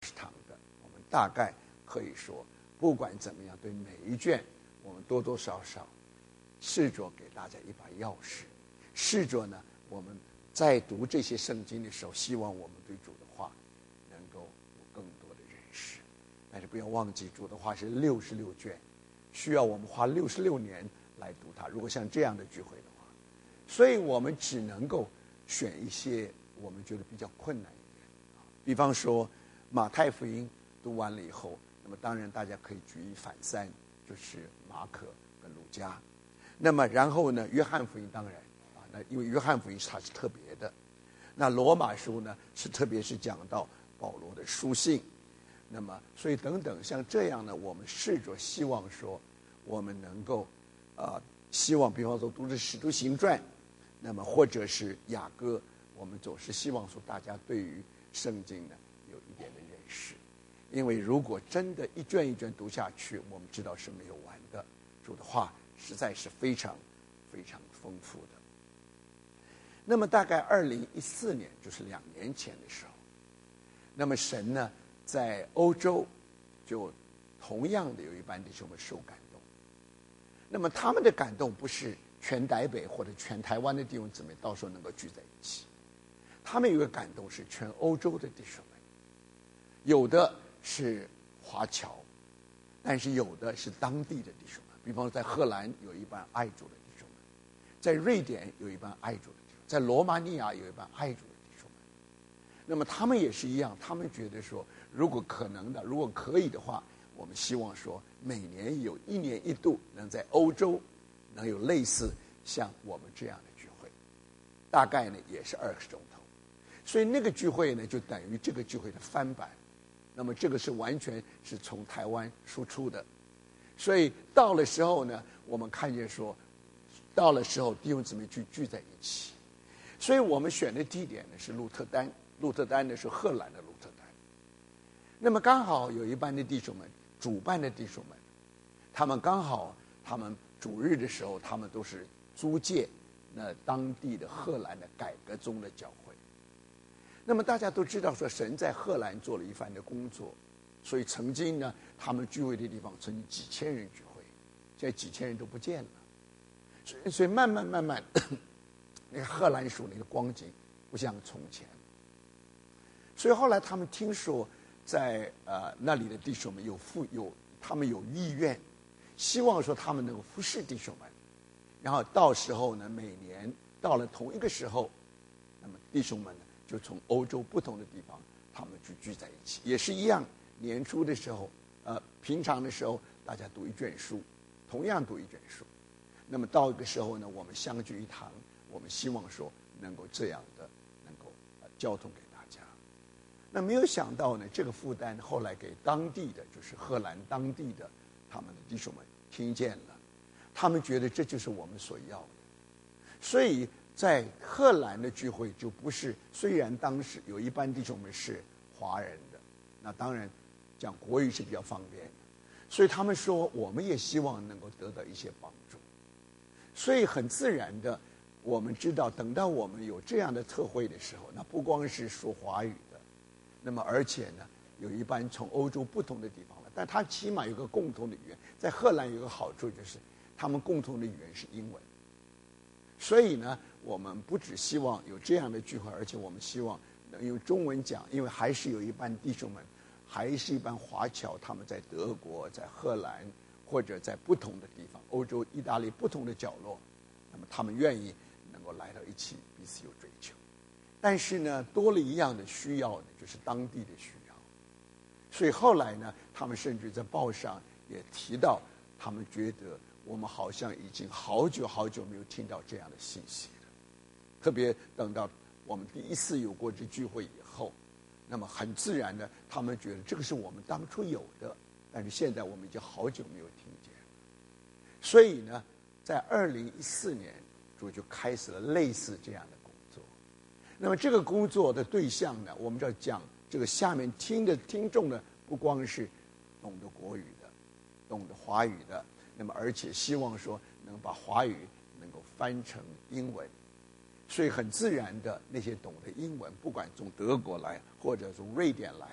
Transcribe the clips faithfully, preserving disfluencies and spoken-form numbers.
十堂的，我们大概可以说，不管怎么样，对每一卷，我们多多少少试着给大家一把钥匙，试着呢，我们在读这些圣经的时候，希望我们对主的话能够有更多的认识。但是不要忘记，主的话是六十六卷，需要我们花六十六年来读它。如果像这样的聚会的话，所以我们只能够选一些我们觉得比较困难一点。比方说马太福音读完了以后，那么当然大家可以举一反三，就是马可跟路加。那么然后呢，约翰福音当然啊，那因为约翰福音它是特别的。那罗马书呢，是特别是讲到保罗的书信。那么所以等等像这样呢，我们试着希望说，我们能够呃希望比方说读的使徒行传，那么或者是雅歌，我们总是希望说大家对于圣经呢有一点的认识。因为如果真的一卷一卷读下去，我们知道是没有完的，主的话实在是非常非常丰富的。那么大概二零一四年，就是两年前的时候，那么神呢在欧洲就同样的有一班弟兄们受感动。那么他们的感动不是全台北或者全台湾的弟兄姊妹到时候能够聚在一起，他们有一个感动是全欧洲的弟兄们，有的是华侨，但是有的是当地的弟兄们。比方说在荷兰有一班爱主的弟兄们，在瑞典有一班爱主的弟兄们，在罗马尼亚有一班爱主的弟兄们。那么他们也是一样，他们觉得说，如果可能的，如果可以的话，我们希望说每年有一年一度能在欧洲能有类似像我们这样的聚会，大概呢也是二十钟头。所以那个聚会呢就等于这个聚会的翻版。那么这个是完全是从台湾输出的。所以到了时候呢，我们看见说，到了时候弟兄姊妹聚聚在一起。所以我们选的地点呢是鹿特丹，鹿特丹呢是荷兰的鹿特丹。那么刚好有一班的弟兄们，主办的弟兄们，他们刚好他们主日的时候，他们都是租借那当地的荷兰的改革宗的教会。那么大家都知道说，神在荷兰做了一番的工作，所以曾经呢，他们聚会的地方曾经几千人聚会，现在几千人都不见了。所以，所以慢慢慢慢，那个荷兰属灵的光景不像从前。所以后来他们听说在，在呃那里的弟兄们有富有，他们有意愿，希望说他们能够服侍弟兄们，然后到时候呢，每年到了同一个时候，那么弟兄们呢就从欧洲不同的地方，他们就聚在一起，也是一样。年初的时候，呃，平常的时候大家读一卷书，同样读一卷书。那么到一个时候呢，我们相聚一堂，我们希望说能够这样的能够、呃、交通给大家。那没有想到呢，这个负担后来给当地的，就是荷兰当地的他们的弟兄们听见了，他们觉得这就是我们所要的。所以在荷兰的聚会就不是，虽然当时有一班弟兄们是华人的，那当然讲国语是比较方便的，所以他们说我们也希望能够得到一些帮助。所以很自然的，我们知道等到我们有这样的特会的时候，那不光是说华语的，那么而且呢有一班从欧洲不同的地方来，但它起码有个共同的语言。在荷兰有个好处就是他们共同的语言是英文。所以呢我们不只希望有这样的聚会，而且我们希望能用中文讲，因为还是有一班弟兄们，还是一班华侨，他们在德国、在荷兰或者在不同的地方，欧洲、意大利不同的角落，那么他们愿意能够来到一起，彼此有追求。但是呢，多了一样的需要呢，就是当地的需要。所以后来呢，他们甚至在报上也提到，他们觉得我们好像已经好久好久没有听到这样的信息了。特别等到我们第一次有过这聚会以后，那么很自然的，他们觉得这个是我们当初有的，但是现在我们已经好久没有听见。所以呢，在二零一四年，主就开始了类似这样的工作。那么这个工作的对象呢，我们就要讲这个下面听的听众呢，不光是懂得国语的，懂得华语的，那么而且希望说能把华语能够翻成英文。所以很自然的，那些懂得英文，不管从德国来或者从瑞典来，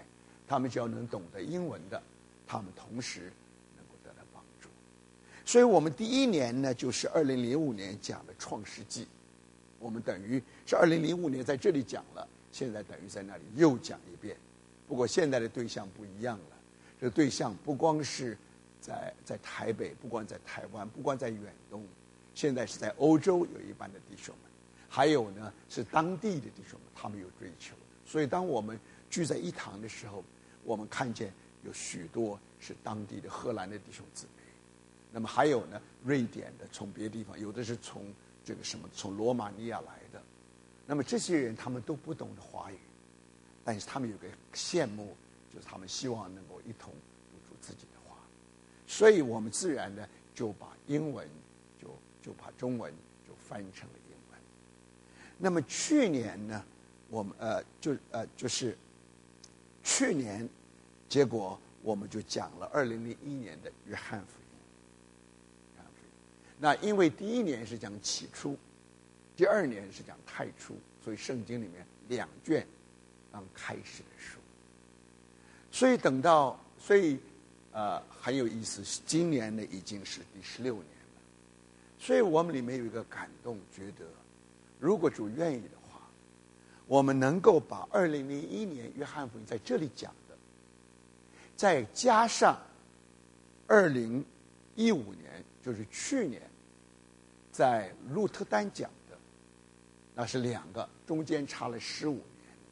他们只要能懂得英文的，他们同时能够得到帮助。所以我们第一年呢，就是二零零五年讲的创世纪，我们等于是二零零五年在这里讲了，现在等于在那里又讲一遍。不过现在的对象不一样了，这个对象不光是在在台北，不光在台湾，不光在远东，现在是在欧洲有一班的弟兄们，还有呢是当地的弟兄们，他们有追求的。所以当我们聚在一堂的时候，我们看见有许多是当地的荷兰的弟兄姊妹，那么还有呢瑞典的，从别的地方，有的是从这个什么从罗马尼亚来的。那么这些人他们都不懂得华语，但是他们有个羡慕，就是他们希望能够一同读出自己的话，所以我们自然呢就把英文就就把中文就翻成了英文。那么去年呢，我们呃就呃就是去年，结果我们就讲了二零零一年的约翰福音。约翰福音，那因为第一年是讲起初，第二年是讲太初，所以圣经里面两卷刚开始的书。所以等到，所以呃很有意思，今年呢已经是第十六年了。所以我们里面有一个感动，觉得如果主愿意的话，我们能够把二零零一年约翰福音在这里讲的，再加上二零一五年，就是去年在鹿特丹讲的，那是两个，中间差了十五年。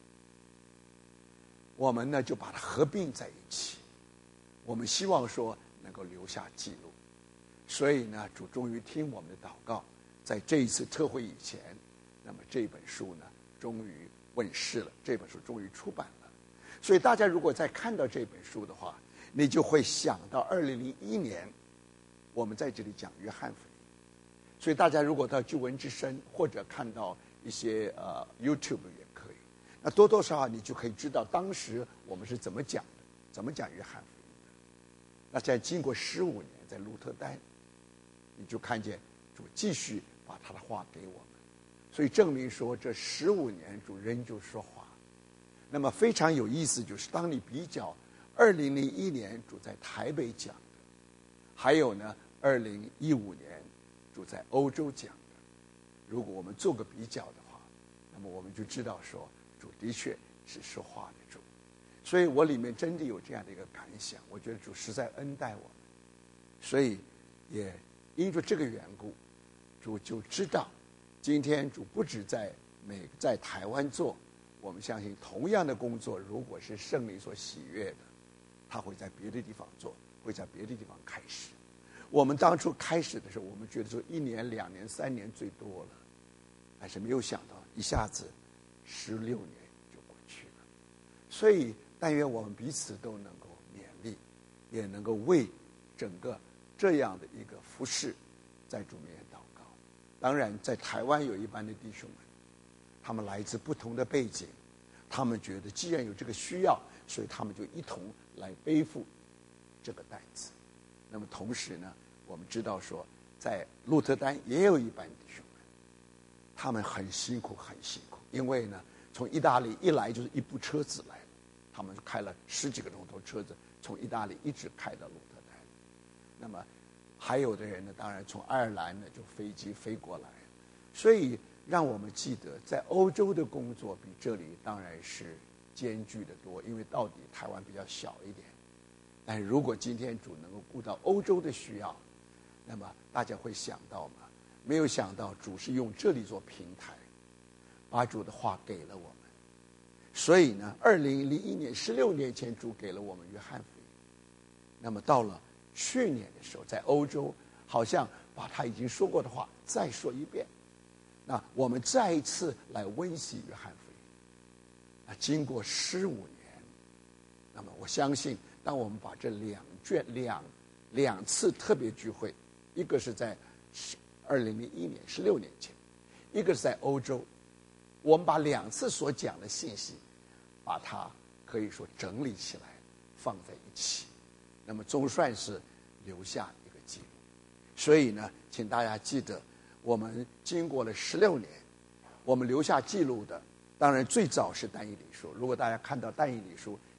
我们呢就把它合并在一起，我们希望说能够留下记录。所以呢，主终于听我们的祷告，在这一次特会以前，那么这本书呢终于问世了，这本书终于出版了。所以大家如果再看到这本书的话，你就会想到二零零一年我们在这里讲约翰福音。所以大家如果到救文之声或者看到一些呃 YouTube 也可以，那多多少少你就可以知道当时我们是怎么讲的，怎么讲约翰福音的。那在经过十五年，在鹿特丹，你就看见主继续把他的话给我们，所以证明说这十五年主仍旧说话。那么非常有意思，就是当你比较二零零一年主在台北讲的，还有呢二零一五年主在欧洲讲的，如果我们做个比较的话，那么我们就知道说主的确是说话的主。所以我里面真的有这样的一个感想，我觉得主实在恩待我们，所以也因着这个缘故，主就知道今天主不止在美在台湾做，我们相信同样的工作，如果是圣灵所喜悦的，他会在别的地方做，会在别的地方开始。我们当初开始的时候，我们觉得说一年两年三年最多了，但是没有想到一下子十六年就过去了。所以但愿我们彼此都能够勉励，也能够为整个这样的一个服事在主面前祷告。当然在台湾有一班的弟兄们，他们来自不同的背景，他们觉得既然有这个需要，所以他们就一同来背负这个担子。那么同时呢，我们知道说在鹿特丹也有一班弟兄们，他们很辛苦很辛苦，因为呢从意大利一来就是一部车子来了，他们开了十几个钟头车子，从意大利一直开到鹿特丹。那么还有的人呢，当然从爱尔兰呢就飞机飞过来。所以让我们记得在欧洲的工作比这里当然是艰巨的多，因为到底台湾比较小一点。但是如果今天主能够顾到欧洲的需要，那么大家会想到吗？没有想到主是用这里做平台，把主的话给了我们。所以呢二零零一年十六年前主给了我们约翰福音，那么到了去年的时候，在欧洲好像把他已经说过的话再说一遍，那我们再一次来温习约翰福音。那经过十五年，那么我相信当我们把这两卷两两次特别聚会，一个是在二零零一年十六年前，一个是在欧洲，我们把两次所讲的信息把它可以说整理起来放在一起，那么总算是留下一个记录。所以呢请大家记得，我们经过了十六年，我们留下记录的当然最早是但以理书。如果大家看到但以理书，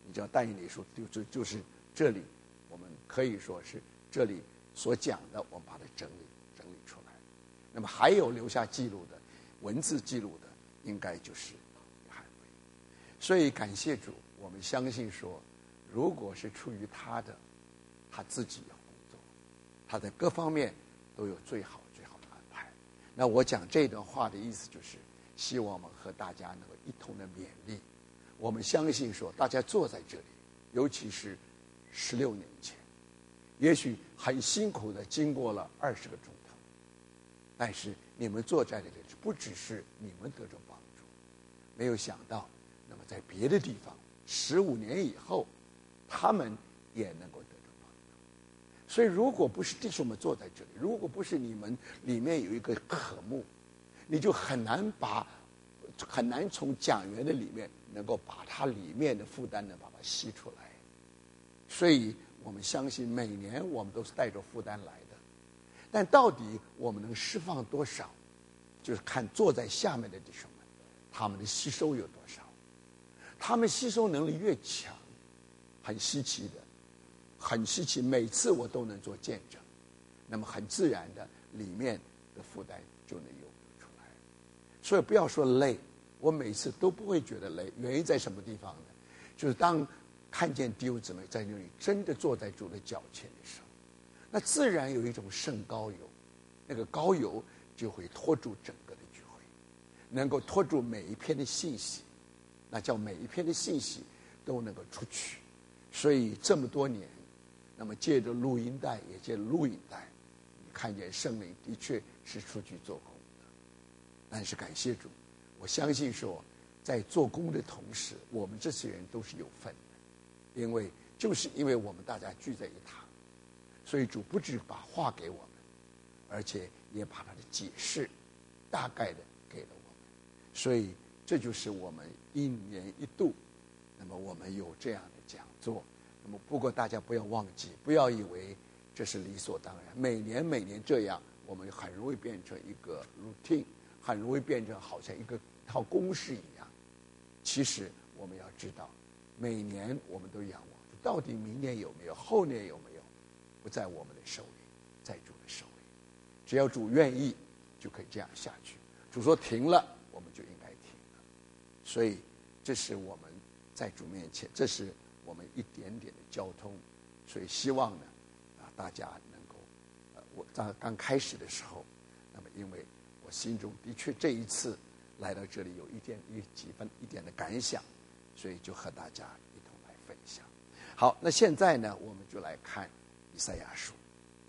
你知道但以理书就就就是这里，我们可以说是这里所讲的，我们把它整理整理出来。那么还有留下记录的文字记录的，应该就是约翰福音。所以感谢主，我们相信说，如果是出于他的，他自己要工作，他在各方面都有最好最好的安排。那我讲这段话的意思就是，希望我们和大家能够一同的勉励。我们相信说，大家坐在这里，尤其是十六年前，也许很辛苦的经过了二十个钟头，但是你们坐在这里，不只是你们得着帮助，没有想到，那么在别的地方，十五年以后，他们也能够得着帮助。所以，如果不是弟兄们坐在这里，如果不是你们里面有一个渴慕，你就很难把很难从讲员的里面能够把它里面的负担呢把它吸出来。所以我们相信每年我们都是带着负担来的，但到底我们能释放多少，就是看坐在下面的弟兄们他们的吸收有多少。他们吸收能力越强，很稀奇的很稀奇，每次我都能做见证，那么很自然的里面的负担就能有出来。所以不要说累，我每次都不会觉得累。原因在什么地方呢？就是当看见弟兄姊妹在那里真的坐在主的脚前的时候，那自然有一种圣膏油，那个膏油就会拖住整个的聚会，能够拖住每一篇的信息，那叫每一篇的信息都能够出去。所以这么多年，那么借着录音带也借着录影带，你看见圣灵的确是出去做工的。但是感谢主，我相信说在做工的同时，我们这些人都是有份的，因为就是因为我们大家聚在一堂，所以主不只把话给我们，而且也把他的解释大概的给了我们。所以这就是我们一年一度，那么我们有这样的讲座。那么不过大家不要忘记，不要以为这是理所当然，每年每年这样，我们很容易变成一个 routine， 很容易变成好像一个套公式一样。其实我们要知道，每年我们都仰望，到底明年有没有，后年有没有，不在我们的手里，在主的手里。只要主愿意，就可以这样下去。主说停了，我们就应该停了。所以这是我们在主面前，这是我们一点点的交通。所以希望呢，啊，大家能够，呃，我在刚开始的时候，那么因为我心中的确这一次来到这里有一点一几分一点的感想，所以就和大家一同来分享。好，那现在呢，我们就来看以赛亚书。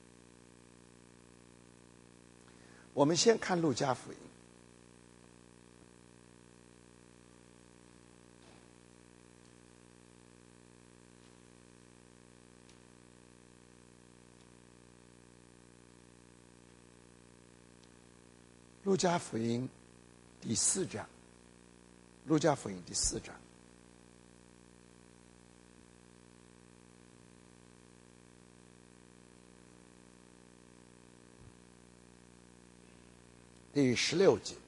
我们先看路加福音。路加福音第四章，路加福音第四章。第十六节，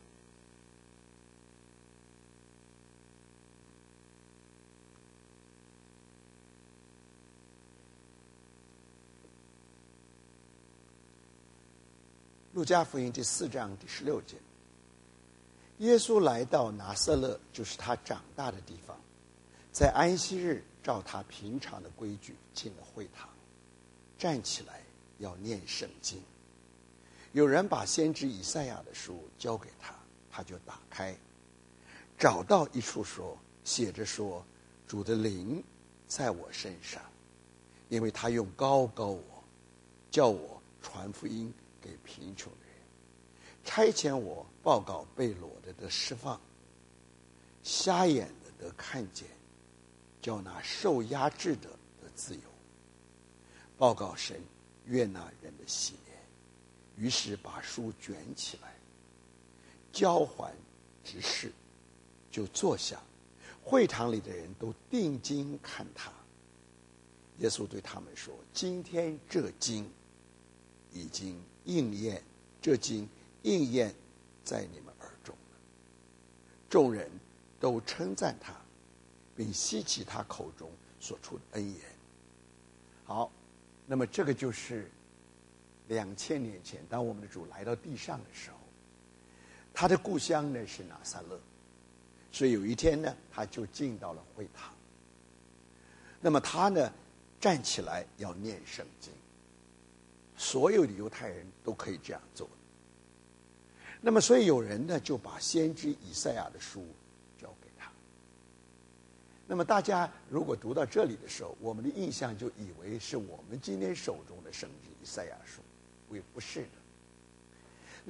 路加福音第四章第十六节，耶稣来到拿撒勒，就是他长大的地方，在安息日照他平常的规矩进了会堂，站起来要念圣经。有人把先知以赛亚的书交给他，他就打开，找到一处说，写着说，主的灵在我身上，因为他用膏膏我，叫我传福音给贫穷的人，差遣我报告被掳的得释放，瞎眼的得看见，叫那受压制的得自由，报告神悦纳人的喜怜。于是把书卷起来，交还执事，就坐下。会堂里的人都定睛看他。耶稣对他们说，今天这经已经应验，这经应验在你们耳中了。众人都称赞他，并吸取他口中所出的恩言。好，那么这个就是两千年前，当我们的主来到地上的时候，他的故乡呢是拿撒勒，所以有一天呢，他就进到了会堂。那么他呢站起来要念圣经，所有的犹太人都可以这样做。那么所以有人呢就把先知以赛亚的书交给他。那么大家如果读到这里的时候，我们的印象就以为是我们今天手中的圣经以赛亚书，也不是的。